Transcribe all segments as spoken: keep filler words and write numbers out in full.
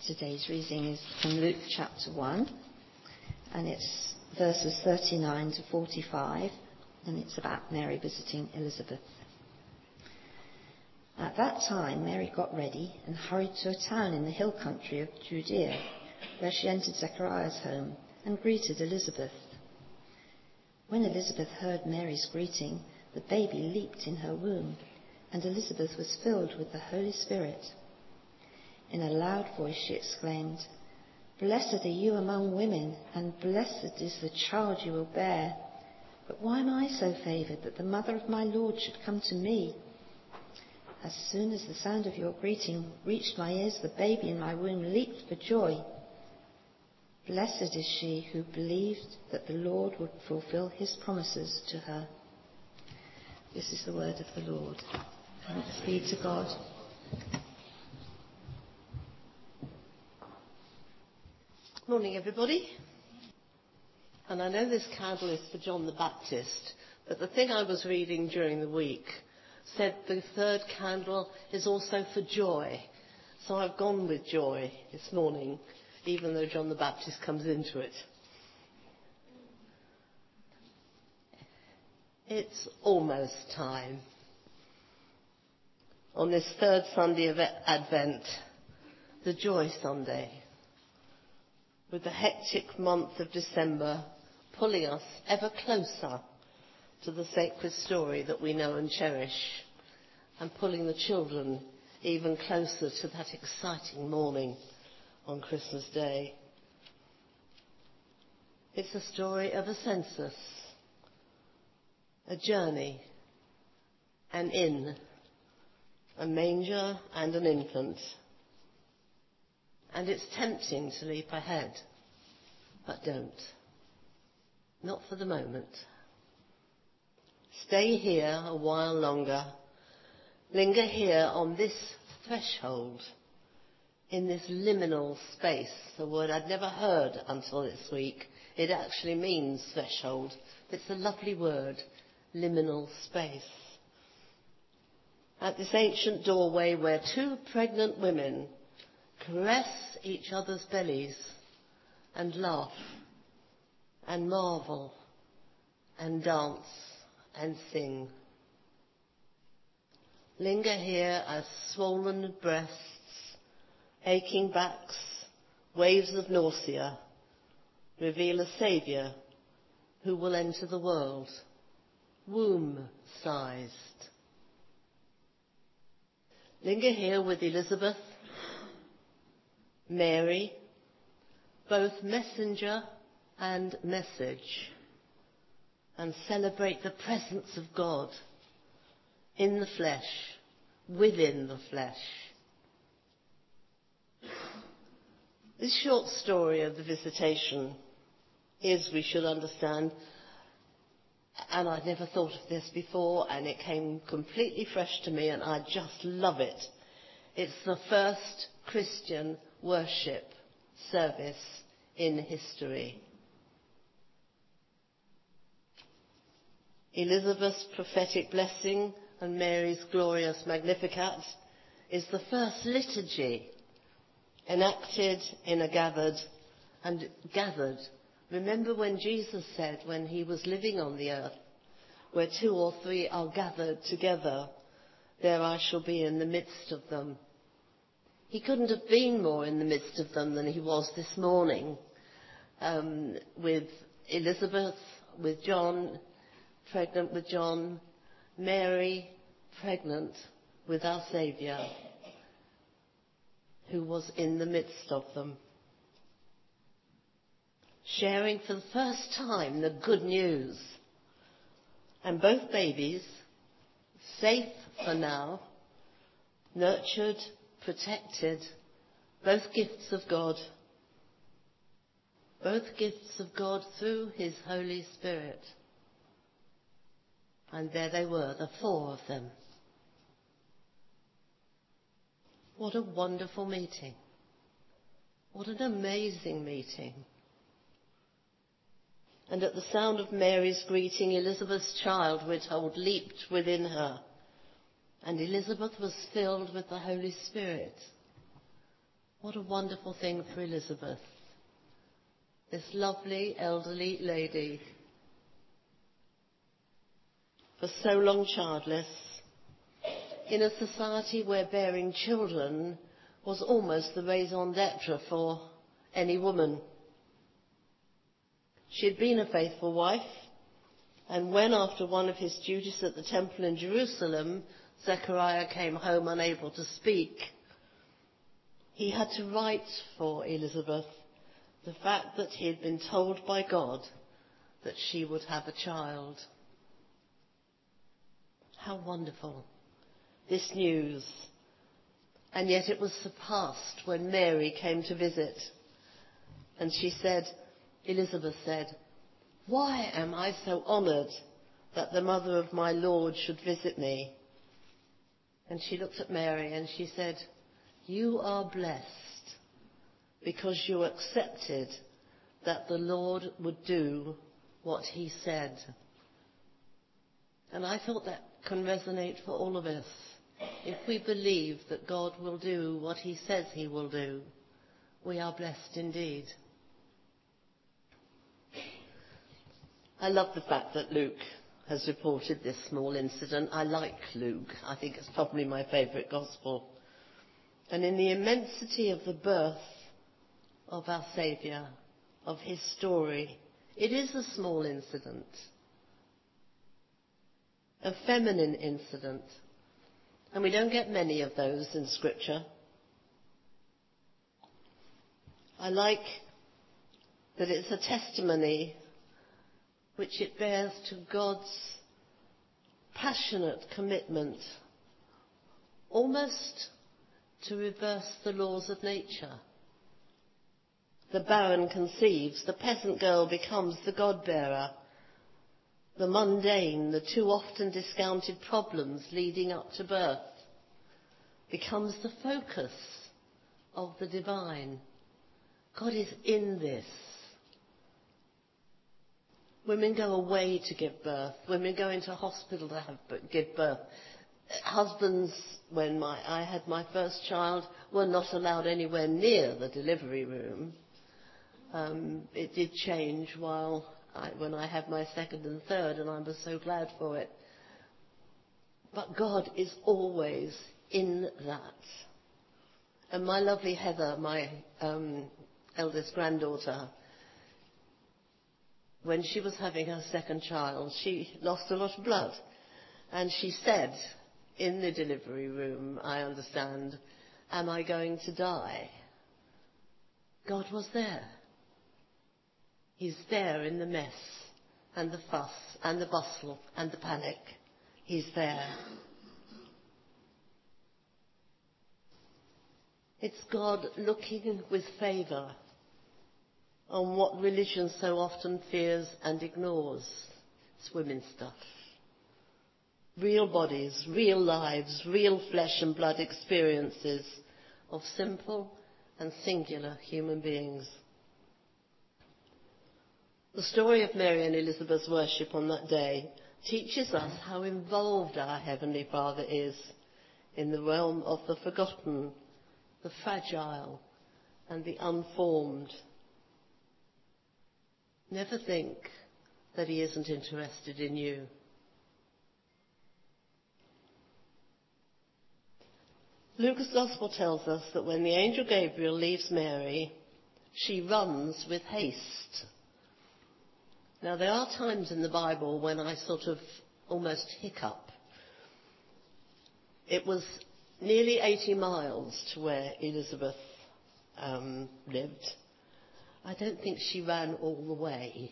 Today's reading is from Luke chapter one, and it's verses thirty-nine to forty-five, and it's about Mary visiting Elizabeth. At that time, Mary got ready and hurried to a town in the hill country of Judea, where she entered Zechariah's home and greeted Elizabeth. When Elizabeth heard Mary's greeting, the baby leaped in her womb, and Elizabeth was filled with the Holy Spirit. In a loud voice she exclaimed, "Blessed are you among women, and blessed is the child you will bear. But why am I so favoured that the mother of my Lord should come to me? As soon as the sound of your greeting reached my ears, the baby in my womb leaped for joy. Blessed is she who believed that the Lord would fulfill his promises to her." This is the word of the Lord. Thanks be to God. Morning, everybody. And I know this candle is for John the Baptist, but the thing I was reading during the week said the third candle is also for joy. So I've gone with joy this morning, even though John the Baptist comes into it. It's almost time. On this third Sunday of Advent, the Joy Sunday, with the hectic month of December pulling us ever closer to the sacred story that we know and cherish, and pulling the children even closer to that exciting morning on Christmas Day. It's the story of a census, a journey, an inn, a manger and an infant. And it's tempting to leap ahead, but don't. Not for the moment. Stay here a while longer. Linger here on this threshold, in this liminal space, a word I'd never heard until this week. It actually means threshold. It's a lovely word, liminal space. At this ancient doorway where two pregnant women caress each other's bellies and laugh and marvel and dance and sing. Linger here as swollen breasts, aching backs, waves of nausea reveal a Saviour who will enter the world, womb-sized. Linger here with Elizabeth, Mary, both messenger and message, and celebrate the presence of God in the flesh, within the flesh. This short story of the visitation is, we should understand, and I'd never thought of this before, and it came completely fresh to me, and I just love it. It's the first Christian worship service in history. Elizabeth's prophetic blessing and Mary's glorious Magnificat is the first liturgy enacted in a gathered and gathered. Remember when Jesus said, when he was living on the earth, where two or three are gathered together, there I shall be in the midst of them. He couldn't have been more in the midst of them than he was this morning, um, with Elizabeth, with John, pregnant with John, Mary, pregnant with our Saviour, who was in the midst of them, sharing for the first time the good news. And both babies, safe for now, nurtured, protected, both gifts of God, both gifts of God through his Holy Spirit. And there they were, the four of them. What a wonderful meeting. What an amazing meeting. And at the sound of Mary's greeting, Elizabeth's child, we're told, leaped within her. And Elizabeth was filled with the Holy Spirit. What a wonderful thing for Elizabeth. This lovely elderly lady, for so long childless, in a society where bearing children was almost the raison d'etre for any woman. She had been a faithful wife, and when, after one of his duties at the temple in Jerusalem, Zechariah came home unable to speak, he had to write for Elizabeth the fact that he had been told by God that she would have a child. How wonderful, this news. And yet it was surpassed when Mary came to visit. And she said, Elizabeth said, "Why am I so honoured that the mother of my Lord should visit me?" And she looked at Mary and she said, "You are blessed because you accepted that the Lord would do what he said." And I thought that can resonate for all of us. If we believe that God will do what he says he will do, we are blessed indeed. I love the fact that Luke has reported this small incident. I like Luke. I think it's probably my favourite gospel. And in the immensity of the birth of our Saviour, of his story, it is a small incident, a feminine incident. And we don't get many of those in Scripture. I like that it's a testimony which it bears to God's passionate commitment, almost to reverse the laws of nature. The barren conceives, the peasant girl becomes the God-bearer. The mundane, the too often discounted problems leading up to birth becomes the focus of the divine. God is in this. Women go away to give birth. Women go into hospital to have, give birth. Husbands, when my, I had my first child, were not allowed anywhere near the delivery room. Um, it did change while I, when I had my second and third, and I was so glad for it. But God is always in that. And my lovely Heather, my um, eldest granddaughter, when she was having her second child, she lost a lot of blood. And she said, in the delivery room, I understand, "Am I going to die?" God was there. He's there in the mess and the fuss and the bustle and the panic. He's there. It's God looking with favour on what religion so often fears and ignores. It's women's stuff. Real bodies, real lives, real flesh and blood experiences of simple and singular human beings. The story of Mary and Elizabeth's worship on that day teaches us how involved our Heavenly Father is in the realm of the forgotten, the fragile, and the unformed. Never think that he isn't interested in you. Luke's Gospel tells us that when the angel Gabriel leaves Mary, she runs with haste. Now, there are times in the Bible when I sort of almost hiccup. It was nearly eighty miles to where Elizabeth um, lived. I don't think she ran all the way.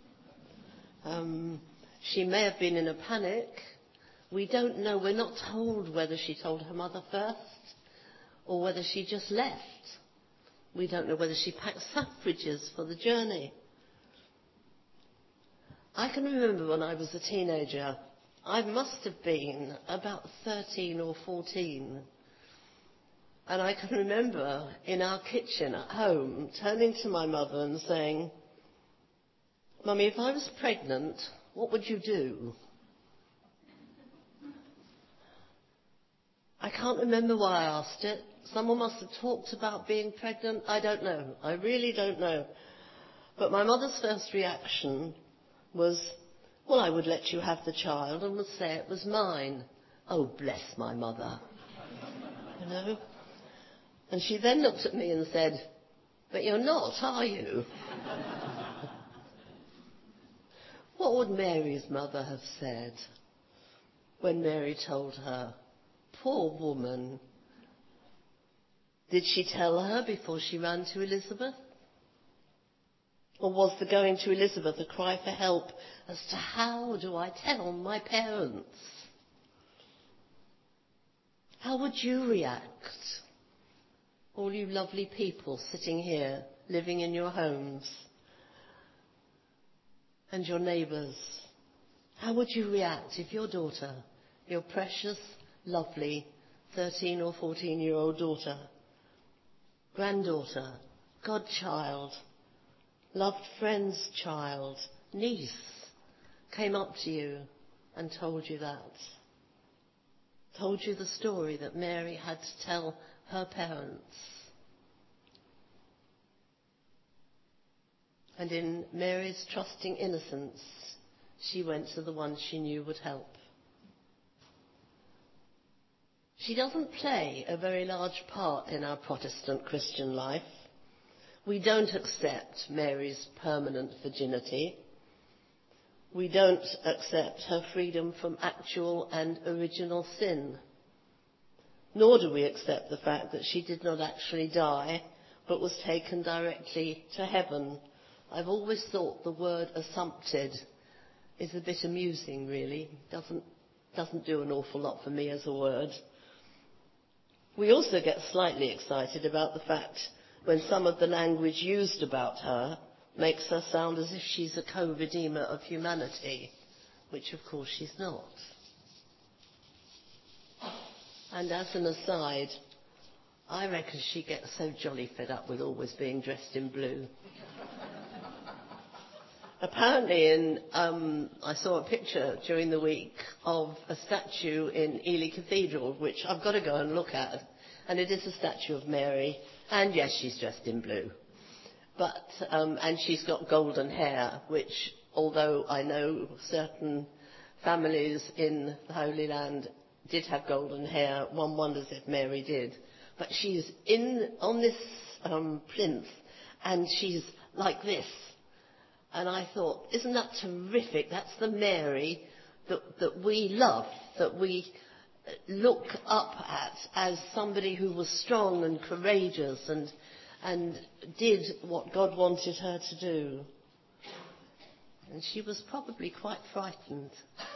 Um, she may have been in a panic. We don't know. We're not told whether she told her mother first or whether she just left. We don't know whether she packed suffrages for the journey. I can remember when I was a teenager, I must have been about thirteen or fourteen. And I can remember in our kitchen at home turning to my mother and saying, "Mummy, if I was pregnant, what would you do?" I can't remember why I asked it. Someone must have talked about being pregnant. I don't know. I really don't know. But my mother's first reaction was, well, I would let you have the child and would say it was mine. Oh, bless my mother. You know? And she then looked at me and said, but you're not, are you? What would Mary's mother have said when Mary told her, poor woman? Did she tell her before she ran to Elizabeth? Or was the going to Elizabeth a cry for help as to how do I tell my parents? How would you react? All you lovely people sitting here, living in your homes, and your neighbours, how would you react if your daughter, your precious, lovely thirteen or fourteen-year-old daughter, granddaughter, godchild, loved friend's child, niece, came up to you and told you that? Told you the story that Mary had to tell her parents? And in Mary's trusting innocence, she went to the one she knew would help. She doesn't play a very large part in our Protestant Christian life. We don't accept Mary's permanent virginity. We don't accept her freedom from actual and original sin. Nor do we accept the fact that she did not actually die, but was taken directly to heaven. I've always thought the word assumpted is a bit amusing, really. Doesn't, doesn't do an awful lot for me as a word. We also get slightly excited about the fact when some of the language used about her makes her sound as if she's a co-redeemer of humanity, which of course she's not. And as an aside, I reckon she gets so jolly fed up with always being dressed in blue. Apparently, in, um, I saw a picture during the week of a statue in Ely Cathedral, which I've got to go and look at. And it is a statue of Mary. And yes, she's dressed in blue. But, um, and she's got golden hair, which, although I know certain families in the Holy Land did have golden hair, one wonders if Mary did. But she's in, on this um, plinth, and she's like this. And I thought, isn't that terrific? That's the Mary that, that we love, that we look up at as somebody who was strong and courageous and, and did what God wanted her to do. And she was probably quite frightened.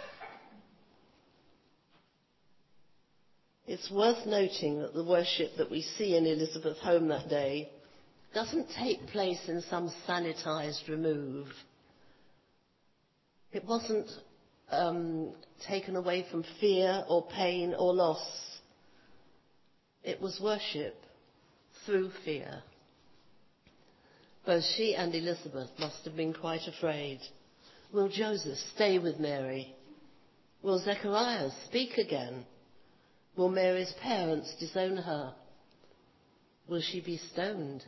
It's worth noting that the worship that we see in Elizabeth home that day doesn't take place in some sanitized remove. It wasn't um, taken away from fear or pain or loss. It was worship through fear. Both she and Elizabeth must have been quite afraid. Will Joseph stay with Mary? Will Zechariah speak again? Will Mary's parents disown her? Will she be stoned?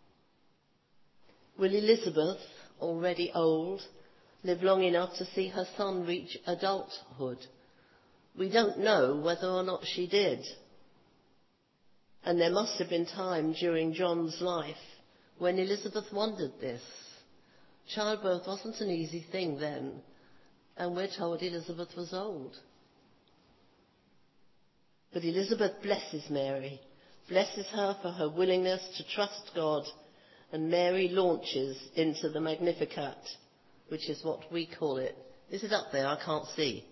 Will Elizabeth, already old, live long enough to see her son reach adulthood? We don't know whether or not she did. And there must have been time during John's life when Elizabeth wondered this. Childbirth wasn't an easy thing then, and we're told Elizabeth was old. But Elizabeth blesses Mary, blesses her for her willingness to trust God, and Mary launches into the Magnificat, which is what we call it. Is it up there? I can't see.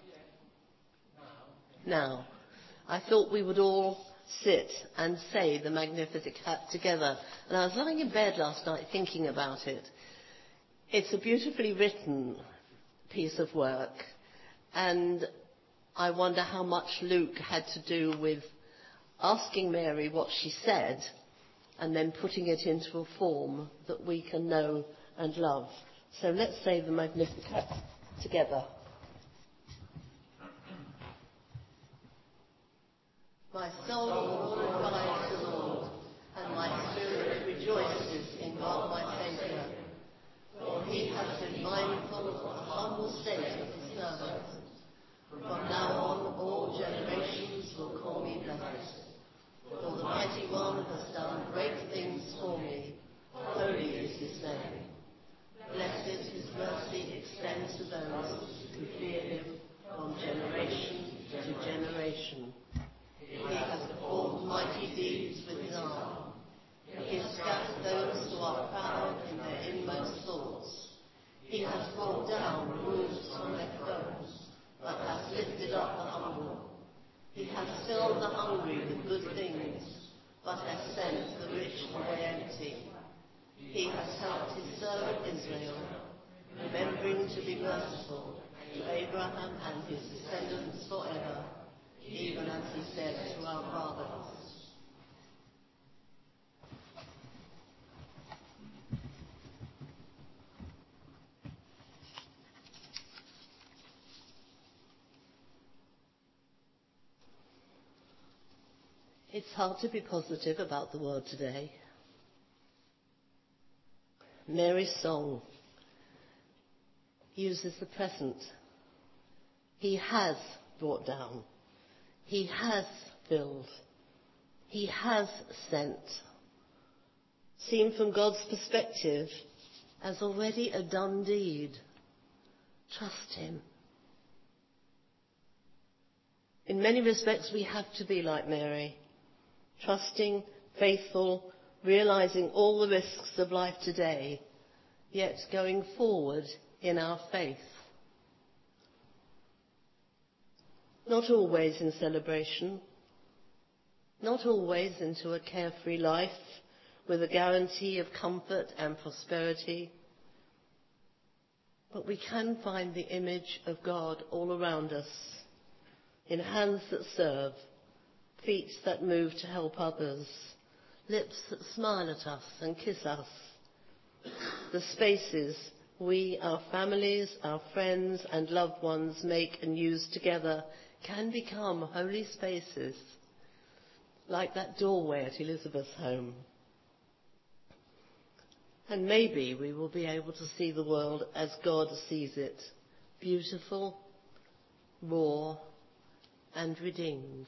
Now, I thought we would all sit and say the Magnificat together. And I was lying in bed last night thinking about it. It's a beautifully written piece of work, and I wonder how much Luke had to do with asking Mary what she said and then putting it into a form that we can know and love. So let's say the Magnificat together. My soul glorifies filled the hungry with good things, but has sent the rich away empty. He has helped his servant Israel, remembering to be merciful to Abraham and his descendants forever, even as he said to our fathers. It's hard to be positive about the world today. Mary's song uses the present. He has brought down. He has filled. He has sent. Seen from God's perspective as already a done deed. Trust him. In many respects, we have to be like Mary. Trusting, faithful, realizing all the risks of life today, yet going forward in our faith. Not always in celebration, not always into a carefree life with a guarantee of comfort and prosperity, but we can find the image of God all around us, in hands that serve, feet that move to help others, lips that smile at us and kiss us. The spaces we, our families, our friends and loved ones make and use together can become holy spaces, like that doorway at Elizabeth's home. And maybe we will be able to see the world as God sees it, beautiful, raw, and redeemed.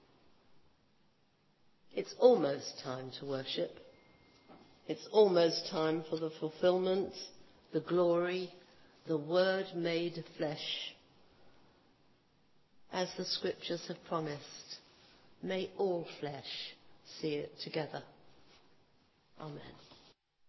It's almost time to worship. It's almost time for the fulfillment, the glory, the word made flesh. As the scriptures have promised, may all flesh see it together. Amen.